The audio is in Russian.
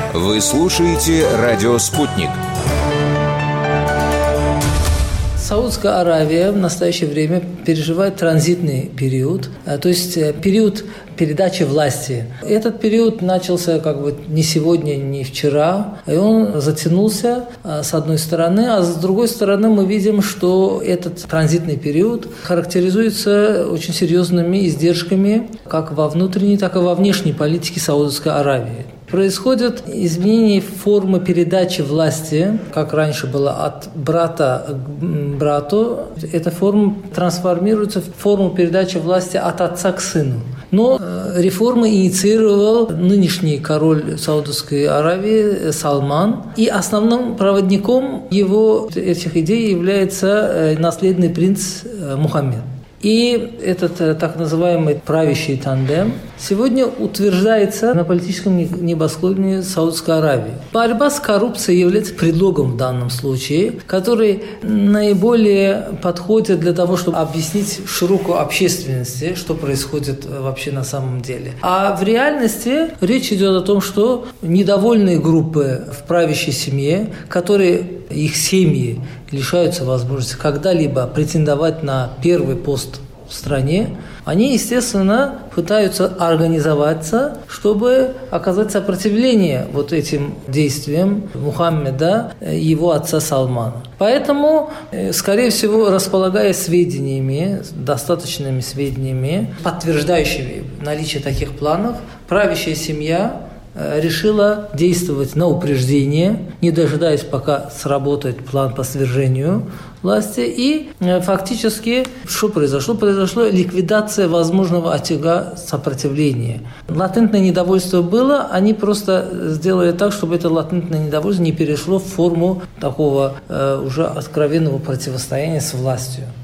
Вы слушаете «Радио Спутник». Саудская Аравия в настоящее время переживает транзитный период, то есть период передачи власти. Этот период начался не сегодня, не вчера, и он затянулся с одной стороны, а с другой стороны мы видим, что этот транзитный период характеризуется очень серьезными издержками как во внутренней, так и во внешней политике Саудовской Аравии. Происходят изменения формы передачи власти, как раньше было от брата к брату. Эта форма трансформируется в форму передачи власти от отца к сыну. Но реформы инициировал нынешний король Саудовской Аравии Салман. И основным проводником этих идей является наследный принц Мухаммед. И этот так называемый правящий тандем сегодня утверждается на политическом небосклоне Саудовской Аравии. Борьба с коррупцией является предлогом в данном случае, который наиболее подходит для того, чтобы объяснить широкой общественности, что происходит вообще на самом деле. А в реальности речь идет о том, что недовольные группы в правящей семье, их семьи лишаются возможности когда-либо претендовать на первый пост в стране, они, естественно, пытаются организоваться, чтобы оказать сопротивление этим действиям Мухаммеда и его отца Салмана. Поэтому, скорее всего, располагая достаточными сведениями, подтверждающими наличие таких планов, правящая семья решила действовать на упреждение, не дожидаясь, пока сработает план по свержению власти. И фактически, что произошло? Произошла ликвидация возможного очага сопротивления. Латентное недовольство было, они просто сделали так, чтобы это латентное недовольство не перешло в форму такого уже откровенного противостояния с властью.